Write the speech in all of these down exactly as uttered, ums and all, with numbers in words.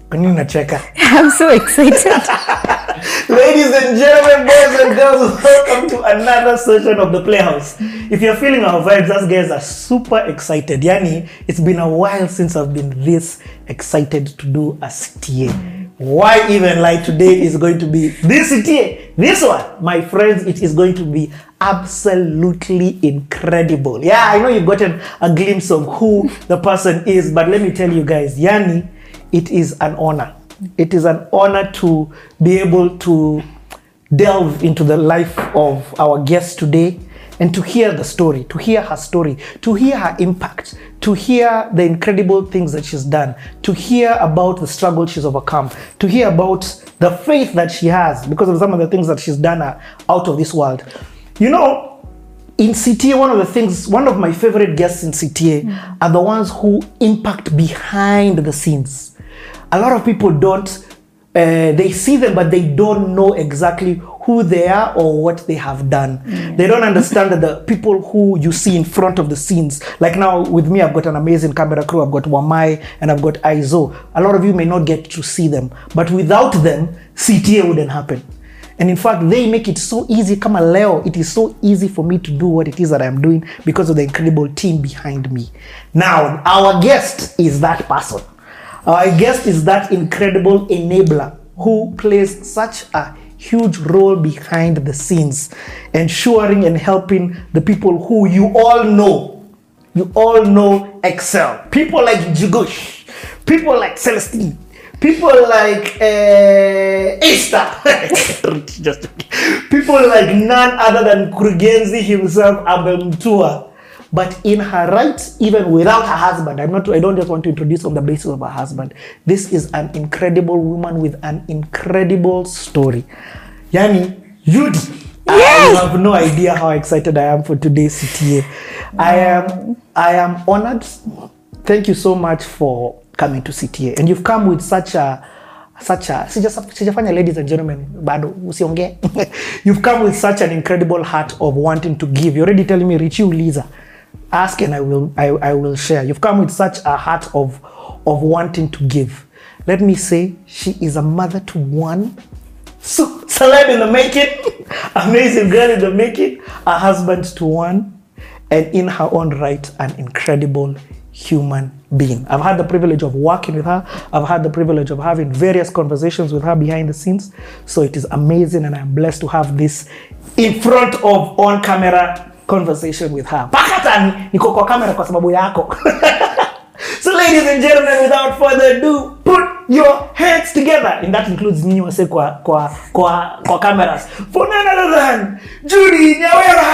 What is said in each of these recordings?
Kanini unacheka? I'm so excited. Ladies and gentlemen, boys and girls, welcome to another session of the Playhouse. If you're feeling our vibes, us guys are super excited. Yani, it's been a while since I've been this excited to do a C T A. Why even like today is going to be this C T A. This one, my friends, it is going to be absolutely incredible. Yeah, I know you've gotten a glimpse of who the person is, but let me tell you guys, Yani, it is an honor. It is an honor to be able to delve into the life of our guest today and to hear the story, to hear her story, to hear her impact, to hear the incredible things that she's done, to hear about the struggle she's overcome, to hear about the faith that she has because of some of the things that she's done are out of this world. You know, in C T A, one of the things, one of my favorite guests in C T A mm. are the ones who impact behind the scenes. A lot of people don't, uh, they see them, but they don't know exactly who they are or what they have done. Yeah. They don't understand that the people who you see in front of the scenes, like now with me, I've got an amazing camera crew, I've got Wamai, and I've got Aizo. A lot of you may not get to see them, but without them, C T A wouldn't happen. And in fact, they make it so easy. Come on, Leo, it is so easy for me to do what it is that I'm doing because of the incredible team behind me. Now, our guest is that person. Our guest is that incredible enabler who plays such a huge role behind the scenes, ensuring and helping the people who you all know, you all know excel. People like Jugush, people like Celestine, people like uh, Esther, just people like none other than Kurugenzi himself, Abel Mtua. But in her right, even without her husband, I'm not, I don't just want to introduce on the basis of her husband. This is an incredible woman with an incredible story. Yani, Judy, yes. I have no idea how excited I am for today's C T A. I am, I am honored. Thank you so much for coming to C T A. And you've come with such a, such a, sijafanya ladies and gentlemen, bado, usionge. You've come with such an incredible heart of wanting to give. You're already telling me, Richie Uliza. Ask and I will I, I will share. You've come with such a heart of of wanting to give. Let me say, she is a mother to one, so, celeb in the making, amazing girl in the making, a husband to one, and in her own right, an incredible human being. I've had the privilege of working with her. I've had the privilege of having various conversations with her behind the scenes. So it is amazing, and I'm blessed to have this in front of on camera conversation with her. Pakata niko kwa kamera kwa sababu yako. So ladies and gentlemen, without further ado, put your hands together. And that includes nyinyi wase kwa kwa kwa kwa cameras. For none other than Judy Nyawera.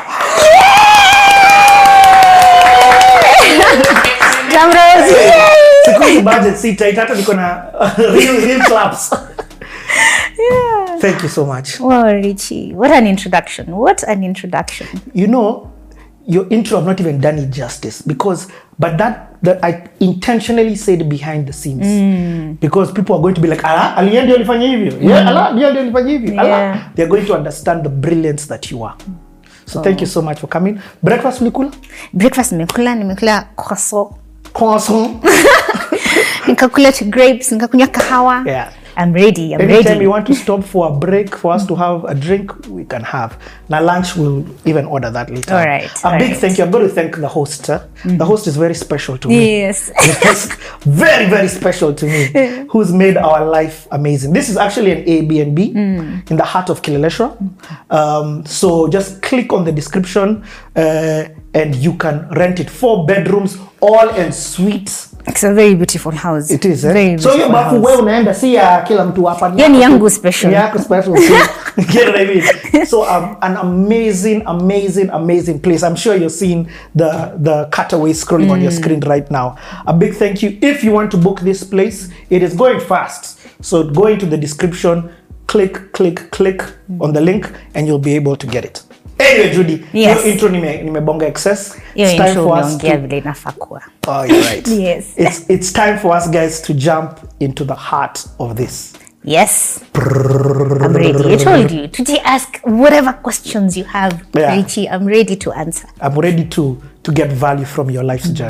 Cameras. Siku budget sita itata niko na real real claps. Yeah. Thank you so much. Wow, Richie. What an introduction. What an introduction. You know, your intro, I've not even done it justice because, but that, that I intentionally said behind the scenes mm. because people are going to be like, ala, aliye ndio alifanya hivyo. Yeah, ala, ndio ndio alifanya hivyo. Ala. They're going to understand the brilliance that you are. So oh. Thank you so much for coming. Breakfast ulikula? Breakfast nimekula, nimekula croissant. Croissant. Nikakula grapes, nikakunywa kahawa. Yeah. I'm ready. I'm Anytime ready. Anytime you want to stop for a break, for us to have a drink, we can have. Now lunch, we'll even order that later. All right. A all big right. thank you. I'm going to thank the host. Huh? Mm-hmm. The host is very special to me. Yes. very, very special to me. Who's made our life amazing. This is actually an Airbnb mm. in the heart of Kileleshwa. Mm. Um, so just click on the description uh, and you can rent it. Four bedrooms, all en suite. It's a very beautiful house. It is. Eh? Very so you bafu wewe unaenda si ya kila mtu hapa. Yani yangu special. Yako special. Get what I mean? So um, an amazing, amazing, amazing place. I'm sure you're seeing the the cutaway scrolling mm. on your screen right now. A big thank you. If you want to book this place, it is going fast. So go into the description, click, click, click mm. on the link, and you'll be able to get it. Anyway, Judy, yes. Your intro nime nimebonga excess. It's time for us to... Oh, you're right. Yes. It's it's time for us guys to jump into the heart of this. Yes. I'm ready. I told you. Today ask whatever questions you have, yeah. Richie. I'm ready to answer. I'm ready to to get value from your life's mm-hmm. journey.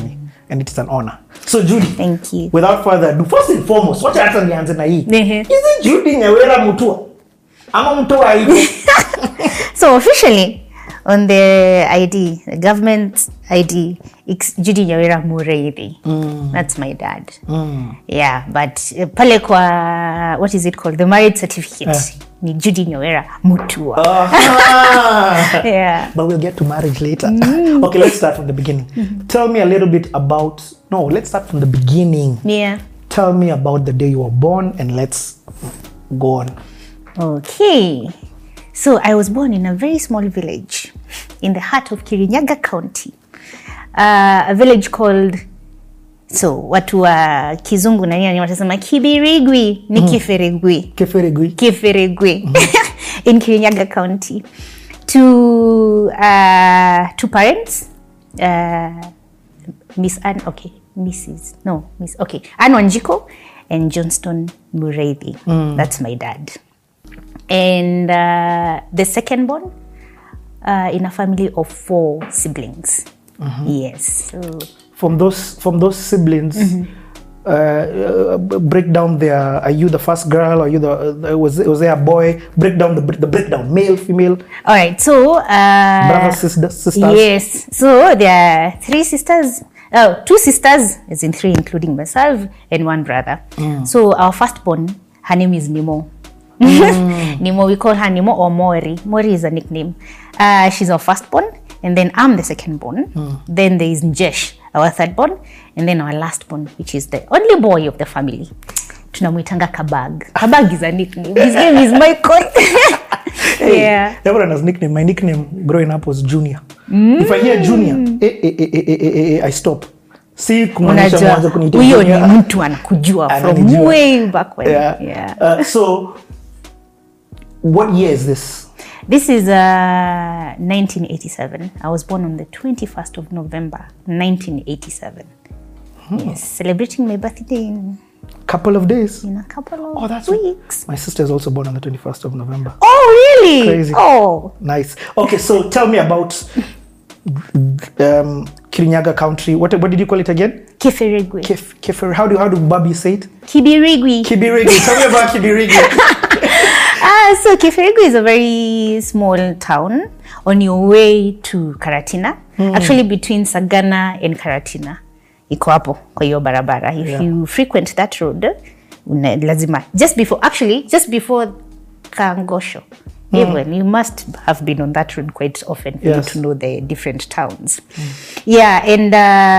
and it is an honor. So Judy, Thank you. without further ado, first and foremost, what hata nianze na hii? Ehe. Is it Judy Nyawera Mutua? Ama Mutua iko? So officially, on the I D, the government I D, it's Judy Nyawera Mureithi. Mm. That's my dad. Mm. Yeah, but uh, pale kwa, what is it called? The marriage certificate. Uh. Ni Judy Nyawera Mutua. Uh-huh. Yeah. But we'll get to marriage later. Mm. Okay, let's start from the beginning. Mm-hmm. Tell me a little bit about, no, let's start from the beginning. Yeah. Tell me about the day you were born and let's go on. Okay. So I was born in a very small village in the heart of Kirinyaga County. Uh, a village called, so watu wa kizungu na nini watasema Kibirigwi, ni mm. Kiferegwi. Kiferegwi. Kiferegwi. Mm-hmm. In Kirinyaga County. To uh, two parents, uh, Miss Anne, okay, Missus No, Miss, okay, Anne Wanjiko and Johnston Mureithi. Mm. That's my dad. And uh, the second born uh, in a family of four siblings. Mm-hmm. Yes. So from those from those siblings, mm-hmm. uh, uh, break down their. Are you the first girl? Are you the? Uh, was was there a boy? Break down the the breakdown. Male, female. All right. So uh, brothers, sisters, sisters. Yes. So there are three sisters. Oh, two sisters, as in three, including myself, and one brother. Mm. So our firstborn, her name is Nimo. Mm. Nimo, we call her Nimo or Mori. Mori is a nickname. Uh, she's our firstborn, and then I'm the secondborn. Mm. Then there is Njesh, our thirdborn, and then our lastborn, which is the only boy of the family. Tunamuitanga Kabag. Kabag is a nickname. His name is Michael. Hey, yeah. Everyone has nickname. My nickname growing up was Junior. Mm. If I hear Junior, eh, eh, eh, eh, eh, eh, I stop. Si kumaanisha mwanzo kuniita huyo ni mtu anakujua from way back when. Yeah. Yeah. Uh, so what year is this? This is uh, nineteen eighty-seven. I was born on the twenty-first of November, nineteen eighty-seven. Hmm. Yes, celebrating my birthday in couple of days. In a couple of oh, that's weeks. My sister is also born on the twenty-first of November. Oh, really? Crazy. Oh, nice. Okay, so tell me about um, Kirinyaga County. What what did you call it again? Kiferegwi. Kif, Kifer. How do how do Babi say it? Kibirigwi. Kibirigwi. Tell me about Kibirigwi. Ah, so Kiferegwi is a very small town on your way to Karatina. Mm. Actually, between Sagana and Karatina. Iko hapo kwa hiyo barabara. If yeah. you frequent that road, una, lazima just before actually just before Kangosho. Mm. Even you must have been on that road quite often for yes. you to know the different towns. Mm. Yeah, and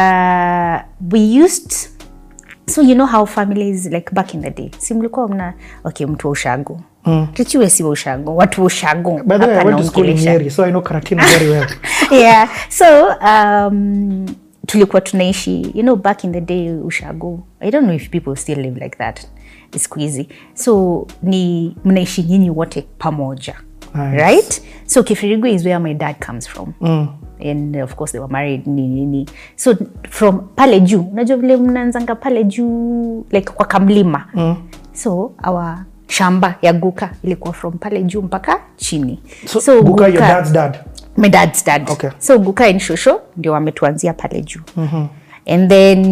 uh, we used, so you know how families like back in the day. Si mlikuwa mna okay mtu wa ushago. Mm. Tuchiwe si wa ushago, watu wa ushago. By the way, I went to school in Nyeri, so I know Karatina very well. Yeah, so um, tulikuwa tunaishi, you know, back in the day ushago. I don't know if people still live like that. It's squeezy. So ni mnaishi nyinyi wote pamoja. Nice. Right? So Kiferegwi is where my dad comes from. Mm. And of course they were married ni nini. So from pale juu, unajua vile mnaanzanga pale juu like kwa kamlima. Mm. So our shamba ya Guka ilikuwa from pale juu mpaka chini. So, so Guka, Guka your dad's dad? My dad's dad. Okay. So Guka and Shosho ndio wametuanzia pale juu. Mm-hmm. And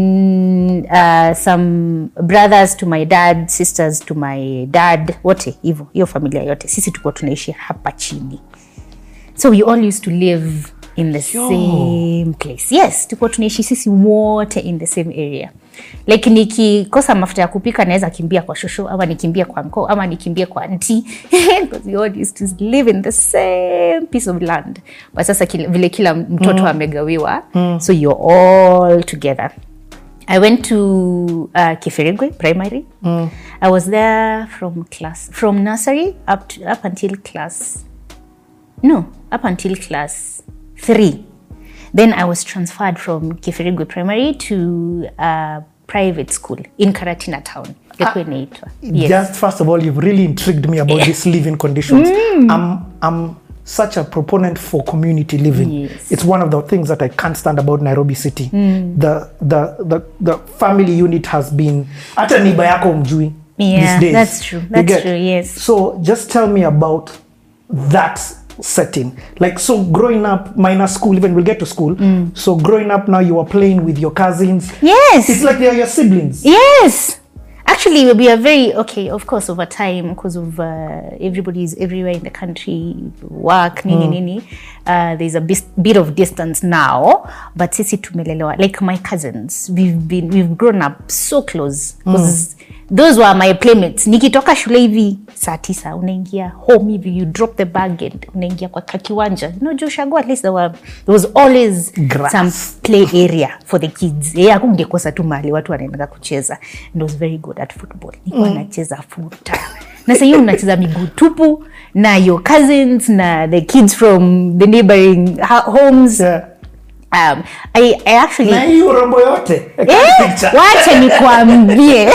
then uh, some brothers to my dad, sisters to my dad, wote hivyo, hiyo familia yote. Sisi tulikuwa tunaishi hapa chini. So we all used to live in the Yo. same place. Yes, tulikuwa tunaishi sisi wote in the same area. Like nikikosa mafuta ya kupika naweza kimbia kwa shosho ama nikimbia kwa uncle ama nikimbia kwa auntie because we all used to live in the same piece of land. But sasa kila, vile kila mtoto mm. amegawiwa mm. so you're all together. I went to uh, Kiferegwi Primary. Mm. I was there from class from nursery up to, up until class no up until class three. Then I was transferred from Kiferegwi Primary to a private school in Karatina town. Ah, yes. Just first of all, you've really intrigued me about these living conditions. Mm. I'm, I'm such a proponent for community living. Yes. It's one of the things that I can't stand about Nairobi City. Mm. The, the, the, the family unit has been ata niba yako mjui yeah, these days. That's true. That's true, yes. So just tell me about that setting. Like, so growing up, minus school, even we'll get to school. Mm. So growing up now, you are playing with your cousins. Yes. It's like they are your siblings. Yes. Actually, we are very, okay, of course, over time, because of uh, everybody's everywhere in the country, work, nini, mm. nini, uh, there's a bis- bit of distance now, but sisi tumelelewa, like my cousins, we've been, we've grown up so close, because mm. those were my playmates. Nikitoka shule hivi, saa tisa, unaingia home hivi, you drop the bag and unaingia kwa kakiwanja. You know, Joshago, at least there, were, there was always Grass. some play area for the kids. Yeah, kungekosa tu mahali watu wanaenda kucheza. And I was very good at football. Nilikuwa nacheza futa. Na sasa hiyo unacheza miguu tupu na your cousins na the kids from the neighboring homes. Yeah. Um, I, I actually... Na hiyo rombo yote. Eh, wacha nikuambie.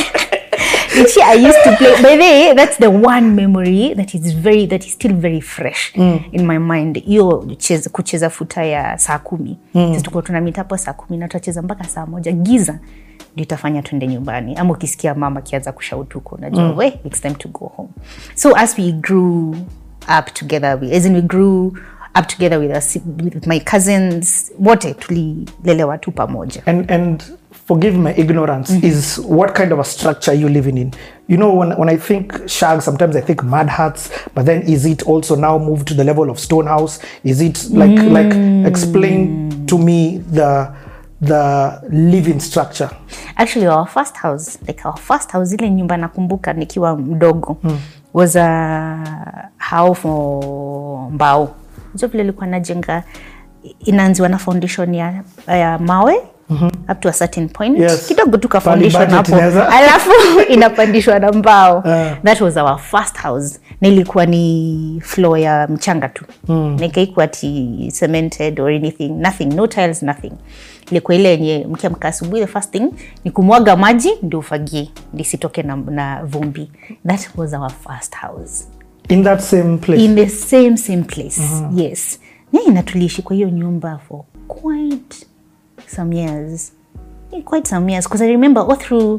I used to play. By the way, that's the one memory that is very, that is still very fresh mm. in my mind. Hiyo kucheza futa ya saa kumi. Mm. Sisi tuko tunamita hapo saa kumi na tutacheza mpaka saa moja. Giza ndio itafanya twende nyumbani. Ama ukisikia mama kianza kushautu uko unajua mm. we it's time to go home. So as we grew up together, we, as in we grew up together with us, with my cousins, wote tulilelewa tu pamoja. And and forgive my ignorance, mm-hmm. is what kind of a structure are you living in? You know, when when I think shag, sometimes I think mud huts, but then is it also now moved to the level of stone house? Is it like mm. like explain to me the the living structure? Actually, our first house, like our first house, ile nyumba nakumbuka nikiwa mdogo, mm. was a house for mbao. So vile ilikuwa najenga, inaanziwa na foundation ya, ya mawe. Mm-hmm. Up to a certain point. Yes. Kidogo tuka foundation hapo. Alafu inapandishwa na mbao. Uh. That was our first house. Na ilikuwa ni floor ya mchanga tu. Mm. Na ikaikuwa ati cemented or anything. Nothing. No tiles, nothing. Ilikuwa ile yenye mkiamka asubuhi, the first thing ni kumwaga maji ndio ufagie lisitoke na, na vumbi. That was our first house. In that same place? In the same same place. Mm-hmm. Yes. Na na tuliishi kwa hiyo nyumba for quite some years. Quite some years. Because I remember all through,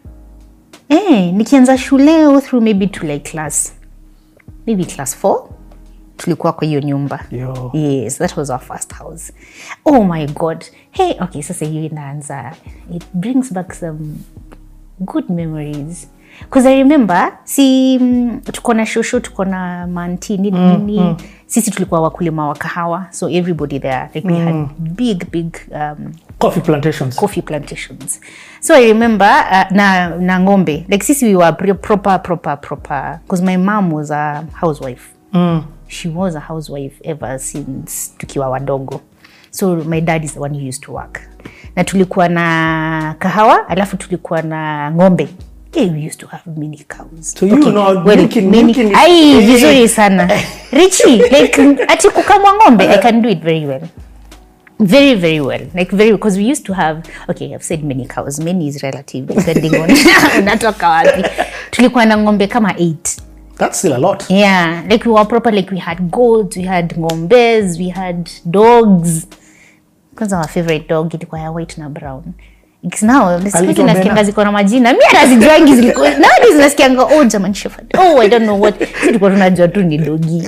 eh, nikianza shule all through maybe to like class, maybe class four, tulikuwa kwa hiyo nyumba. Yo. Yes, that was our first house. Oh my God. Hey, okay, sasa hiyo inaanza. It brings back some good memories. Because I remember, si tuko na shosho, tuko na manti, nini, mm, nini. Mm. Sisi tulikuwa wakulima wa kahawa. So everybody there, like we mm. had big, big... Um, coffee plantations. Coffee plantations. So I remember, uh, na, na ngombe. Like sisi we were proper, proper, proper. Because my mom was a housewife. Mm. She was a housewife ever since tukiwa wadogo. So my dad is the one who used to work. Na tulikuwa na kahawa, alafu tulikuwa na ngombe. Yeah, we used to have mini cows. So you okay. know, well, milking, mini, milking ai, vizuri sana. Richie, like, ati kukamwa ngombe, I can do it very well. Very, very well. Like, very, because we used to have, okay, I've said many cows. Many is relative, depending on unatoka wapi. Tulikuwa na ngombe kama eight. That's still a lot. Yeah, like we were proper, like we had goats, we had ngombes, we had dogs. Because our favorite dog, ilikuwa ya white na brown. Because now, the speaking nasikianga ziko na majina. Mimi hata sijuangi zilikuwa. Nowadays nasikianga oh German Shepherd. Oh, I don't know what. Sisi tulikuwa tunajua tu ni dogi.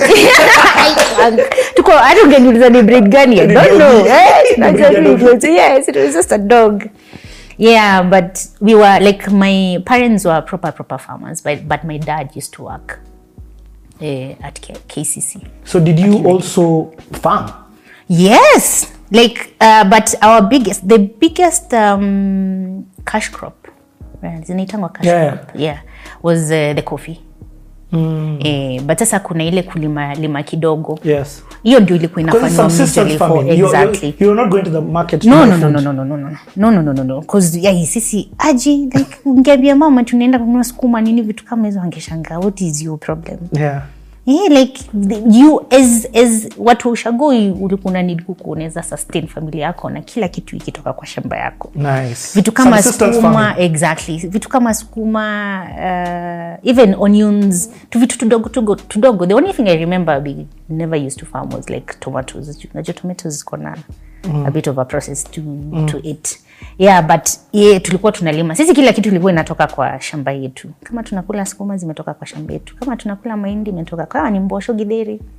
Tuko hata ungeniuliza ni breed gani? I don't know. Eh, najua tu. Yes, it was just a dog. Yeah, but we were like my parents were proper proper farmers, but but my dad used to work uh, at K C C. So did you also farm? Yes. Like, uh, but our biggest, the biggest um, cash crop, right? Zinaitangwa cash yeah. crop, yeah, was uh, the coffee. Mm. Eh, but sasa kuna ile kulima lima kidogo. Yes. Hiyo ndio ilikuwa inafanywa mjali for exactly. You're, you're not going to the market. No, no, no, no, no, no, no, no, no, no, no, no, no. Because yeah, sisi aji like ungeambia mama tunaenda kununua sukuma nini vitu kama hizo angeshangaa. What is your problem? Yeah. Yeah, like you as as watu ushago ulikuwa need kukuoneza sustain familia yako na kila kitu ikitoka kwa shamba yako. Nice. Vitu kama sukuma, exactly. Vitu kama sukuma, uh, even onions, tu vitu tudogo tudogo tudogo. The only thing I remember we never used to farm was like tomatoes. Unajua tomatoes ziko na mm. a bit of a process to mm. to eat. Yeah, but yeah, tulikuwa tunalima. Sisi kila kitu kilikuwa inatoka kwa shamba yetu. Kama tunakula sukuma zimetoka kwa shamba yetu. Kama tunakula mahindi imetoka. Kama ni mbosho githeri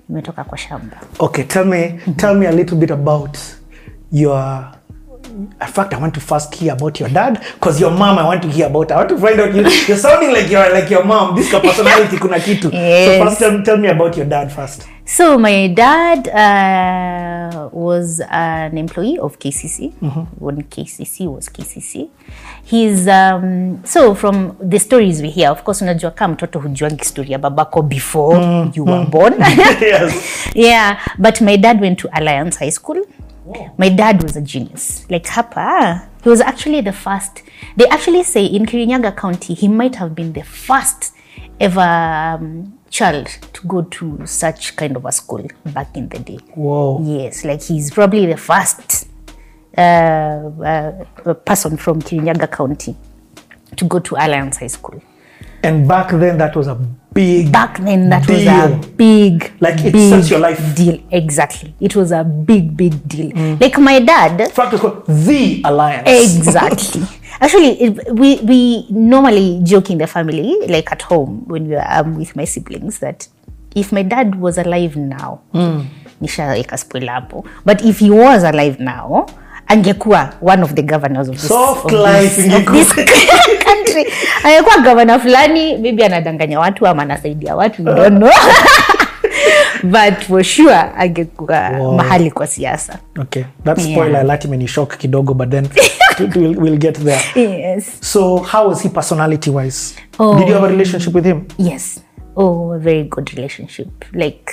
nimetoka kwa shamba. Okay, tell me, mm-hmm. tell me a little bit about your. In fact, I want to first hear about your dad, because your mom I want to hear about. I want to find out you. You're sounding like you're like your mom. This personality kuna kitu. Yes. So first, tell, tell me about your dad first. So my dad uh, was an employee of K C C mm-hmm. when K C C was K C C. He's um, so from the stories we hear, of course, unajua kama mtoto hujuangi story ya babako before mm, you were mm. born. Yes. Yeah, but my dad went to Alliance High School. Wow. My dad was a genius. Like hapa, he was actually the first. They actually say in Kirinyaga County, he might have been the first ever um, child to go to such kind of a school back in the day. Whoa. Yes, like he's probably the first uh, uh, person from Kirinyaga County to go to Alliance High School. And back then, that was a big Back then, that deal. was a big, like it big sets your life deal. Exactly, it was a big, big deal. Mm. Like my dad. In fact, it's called the Alliance. Exactly. Actually, it, we we normally joke in the family, like at home when we are um, with my siblings, that if my dad was alive now, mm. nishaeka spoiler hapo. But if he was alive now, angekuwa one of the governors of this, soft of life this, of this country. Angekuwa governor fulani, maybe anadanganya watu ama anasaidia watu, we don't know. But for sure angekuwa wow. mahali kwa siasa. Okay, that spoiler yeah. lati meni shock kidogo, but then we'll, we'll get there. Yes. So how was he personality wise? Oh, did you have a relationship with him? Yes. Oh, a very good relationship. Like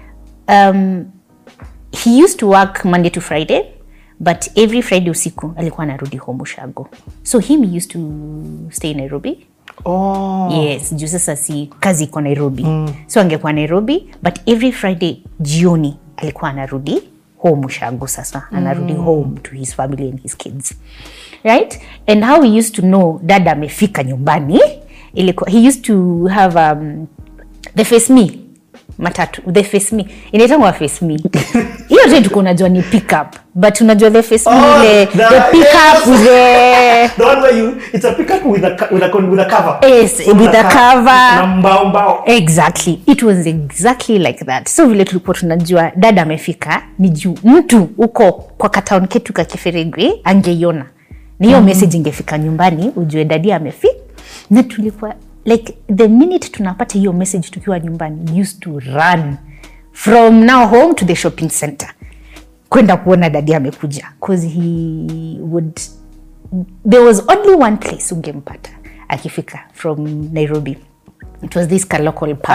um he used to work Monday to Friday, but every Friday usiku alikuwa anarudi home Ushago. So him used to stay in Nairobi. Oh. Yes, juu sasa si kazi iko Nairobi. Mm. So angekuwa Nairobi, but every Friday jioni alikuwa anarudi home Ushago sasa. Anarudi mm. home to his family and his kids. Right? And how we used to know dada amefika nyumbani, ilikuwa, he used to have um, the face me matatu, the face me inaitwa face me. Hiyo ndio tuko unajua ni pick up, but unajua the face me oh, ile the, the pick yes. up the the one where you it's a pick up with a with a with a cover. Yes, so with a cover. Mbao mbao. Exactly. It was exactly like that. So vile tulikuwa tunajua dada amefika ni juu mtu uko kwa katown ketu ka Kiferegwe angeiona. Ni hiyo mm. message ingefika nyumbani ujue dadi amefika. Na tulikuwa like the minute tunapata hiyo message tukiwa nyumbani, used to run from now home to the shopping center kwenda kuona dadi amekuja, cause he would, there was only one place ungempata akifika from Nairobi. It was this local pub.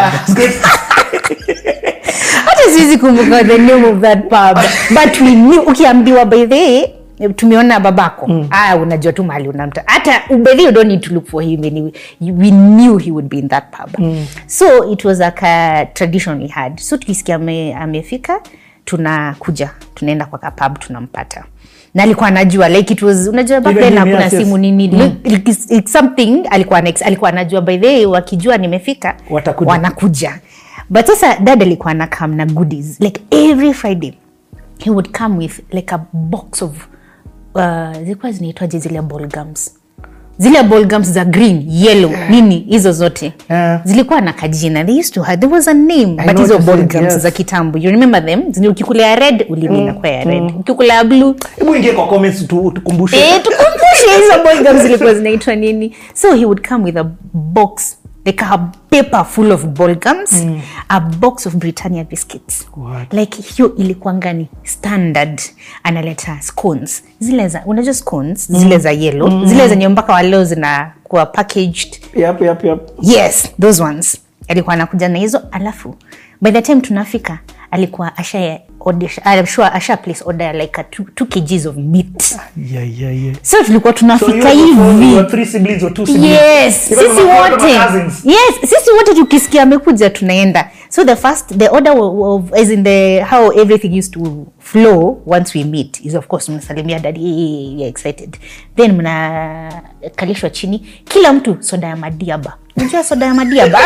Hata siwezi kumbuka the name of that pub, but we knew ukiambiwa by the way tumeona babako mm. ah unajua tu mahali unamta, hata ubedi you don't need to look for him anyway. We knew he would be in that pub. Mm. So it was like a tradition we had. So tukisikia ame, amefika tunakuja tunaenda kwa pub tunampata, na alikuwa anajua like it was, unajua back then hakuna simu nini mm. it's, it's something alikuwa next, alikuwa anajua by the way wakijua nimefika watakuja, wanakuja. But sasa dada alikuwa anakam na goodies like every Friday he would come with like a box of uh, zilikuwa zinaitwaje zile ball gums, zile ball gums za green yellow yeah. nini hizo zote yeah. zilikuwa na kajina, they used to have, there was a name I but hizo ball gums yes. za kitambo, you remember them? Zini ukikula red ulimina mm. kwa ya red mm. ukikula blue, hebu ingie kwa comments tu tukumbushe eh tukumbushe hizo ball gums zilikuwa zinaitwa nini. So he would come with a box like a paper full of ball gums, mm. a box of Britannia biscuits. What? Like hiyo ilikuwa ngani standard. Analeta scones zile za, unajua scones mm. zile za yellow mm. zile za nyembaka wa leo zina kuwa packaged. Yep yep yep. Yes, those ones. Alikuwa anakuja na hizo, alafu by the time tunafika alikuwa asha order, I'm sure asha place order like a two, two kgs of meat. Yeah yeah yeah. So tulikuwa tunafika so hivi. You three siblings or two siblings? Yes, sisi wote. Yes, sisi wote tukisikia amekuja tunaenda. So the first, the order of, of as in the how everything used to flow once we meet is of course mnasalimia daddy, yeah, excited. Then mna kalishwa chini, kila mtu soda ya madiaba. Unajua soda ya madiaba?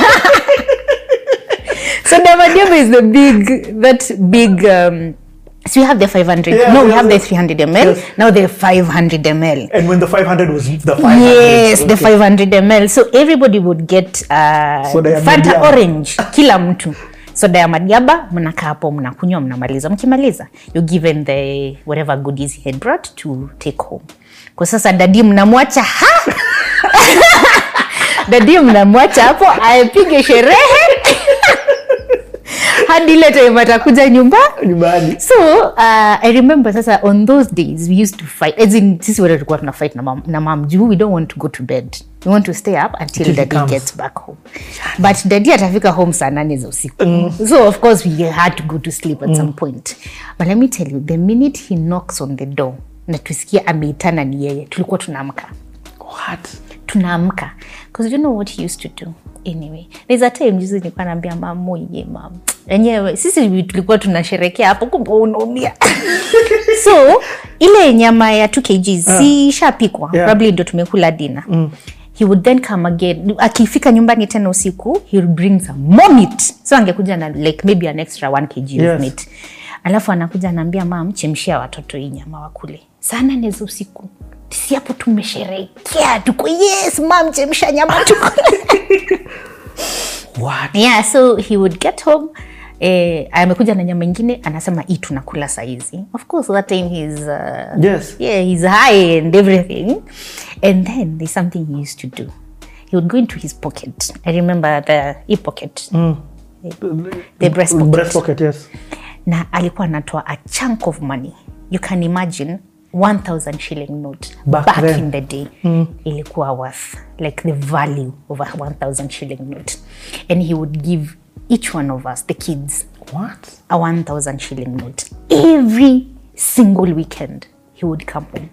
So the Madiaba is the big, that big, um, so we have the five hundred, yeah, no, we have the three hundred milliliters, yes. Now the five hundred milliliters. And when the five hundred was the five hundred? Yes, okay. The five hundred milliliters. So everybody would get uh, Fanta orange, kila mtu. soda ya madiaba, mnakaa hapo mnakunywa mnamaliza. Mkimaliza, you're given the whatever goodies he had brought to take home. Kwa sasa dadi mnamwacha ha dadi mnamwacha hapo aipige sherehe hadi ile time atakuja nyumba nyumbani. So uh, I remember sasa on those days we used to fight, as in sisi wote tulikuwa tuna fight na mom na mom juu we don't want to go to bed, we want to stay up until, until daddy gets back home. But daddy atafika home saa nane za usiku. Mm. So of course we had to go to sleep at mm. some point. But let me tell you, the minute he knocks on the door na tusikia ameitana ni yeye, tulikuwa tunaamka. What? Tunaamka. Because you know what he used to do? Anyway, there's a time juzi nilikuwa naambia mama, "Oye mama, yenyewe sisi tulikuwa tunasherehekea hapo kumbe unaumia." So ile nyama ya two kilograms uh, si shapikwa, yeah. Probably ndio tumekula dinner. Mm. He would then come again. Akifika nyumbani tena usiku, he would bring some more meat. So angekuja na like maybe an extra one kilogram yes. of meat. Alafu anakuja anaambia mama, chemshia watoto hii nyama wakule. Sana neza usiku. Si hapo tumesherehekea tuko yes mom chemsha nyama tukule. What? Yeah, so he would get home, eh amekuja na nyama nyingine anasema hii tunakula saizi. Of course that time he's uh, yes. Yeah, he's high and everything. And then there's something he used to do. He would go into his pocket. I remember the e pocket. Mm. The, the breast pocket. Breast pocket, yes. Na alikuwa anatoa a chunk of money. You can imagine one thousand shilling note back, back then. in the day. Mm. Ilikuwa worth like the value of a one thousand shilling note. And he would give each one of us, the kids, what? A one thousand shilling note. Every single weekend, he would come home.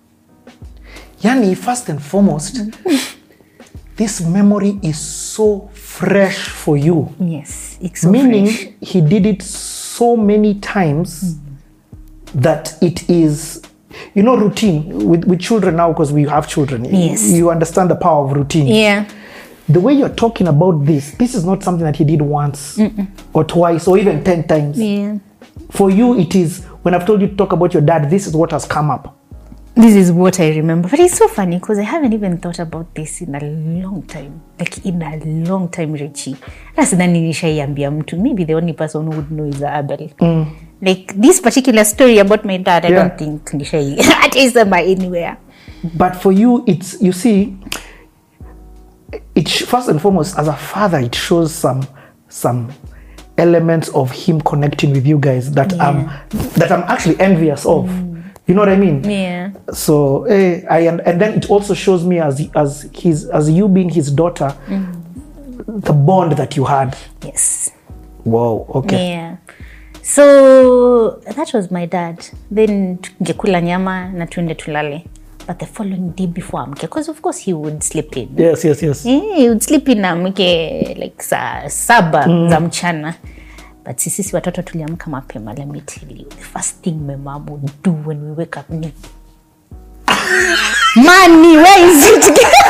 Yani, first and foremost, this memory is so fresh for you. Yes, it's so Meaning, fresh. he did it so many times mm. that it is, you know, routine. With, with children now, because we have children, yes. you understand the power of routine. Yeah. The way you're talking about this, this is not something that he did once Mm-mm. or twice or even ten times. Yeah. For you, it is, when I've told you to talk about your dad, this is what has come up. This is what I remember. But it's so funny because I haven't even thought about this in a long time. Like in a long time, Richie. That's nani nishaiambia mtu. Maybe the only person who would know is Abel. Mm. Like this particular story about my dad, I yeah. don't think nishai atisema anywhere. But for you, it's, you see, it first and foremost, as a father, it shows some some elements of him connecting with you guys that yeah. I'm that I'm actually envious of. Mm. You know what I mean? Yeah. So, eh, I and, and then it also shows me as as his as you being his daughter, mm. the bond that you had. Yes. Wow. Okay. Yeah. So that was my dad. Then ngekula nyama na tuende tulale. But the following day before amke, because of course he would sleep in. Yes, yes, yes. Yeah, he would sleep in amke like saa saba mm. za mchana. But sisi watoto tuliamka mapema. Let me tell you, the first thing my mom would do when we wake up ni money, where is it?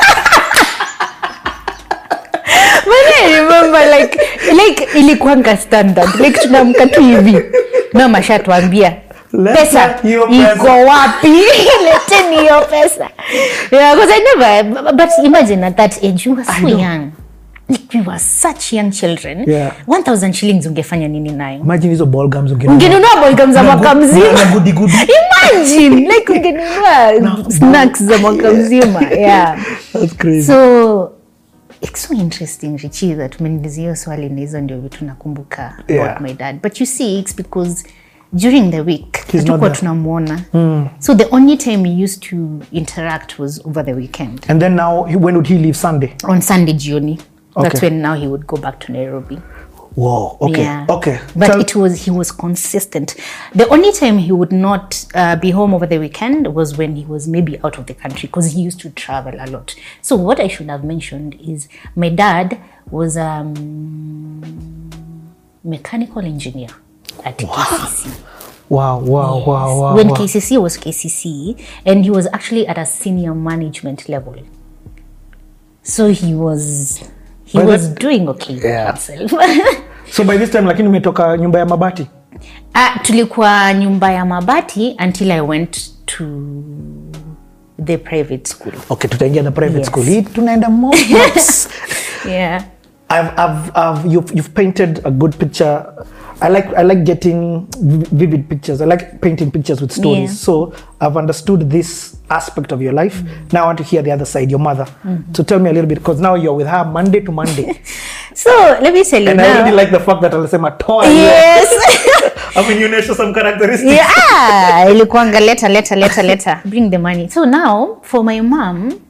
But I remember like like ilikuanga standard. Like tunaamka tu hivi. Mama shatuambia pesa iko wapi? Leteni hiyo pesa. Yeah, because I never, but imagine at that age you were so young. Like we were such young children. Yeah. one thousand shillings ungefanya nini nayo? Imagine hizo ball gums ungenunua. Ungenunua ball gums za mwaka mzima. Na goody goody. Imagine like ungenunua snacks za mwaka mzima. Yeah. That's crazy. So it's so interesting, Richie, that umenilizia swali na hizo ndio vitu nakumbuka yeah. about my dad. But you see, it's because during the week hatukuwa tunamuona. Mm. So the only time we used to interact was over the weekend. And then now, when would he leave? Sunday? On Sunday jioni. Okay. That's when now he would go back to Nairobi. Whoa, okay, yeah. okay. But Tell- it was, he was consistent. The only time he would not uh, be home over the weekend was when he was maybe out of the country, because he used to travel a lot. So what I should have mentioned is my dad was a um, mechanical engineer at wow. K C C. Wow, wow, yes. wow, wow. When wow. K C C was K C C, and he was actually at a senior management level. So he was... He by was that, doing okay yeah. with himself. So by this time, lakini umetoka nyumba ya mabati? Uh, tulikuwa nyumba ya mabati until I went to the private school. Okay, tutaingia na private yes. school. Hii tunaenda more. Yeah. I've, I've, I've, you've, you've painted a good picture. I like, I like getting vivid pictures. I like painting pictures with stories. Yeah. So I've understood this aspect of your life. Mm-hmm. Now I want to hear the other side, your mother. Mm-hmm. So tell me a little bit, because now you're with her Monday to Monday. So let me tell you and now. I really like the fact that alisema toa. Yes. I mean, you know, show some characteristics. Yeah. Ilikuanga later, later, later, later. Bring the money. So now, for my mom,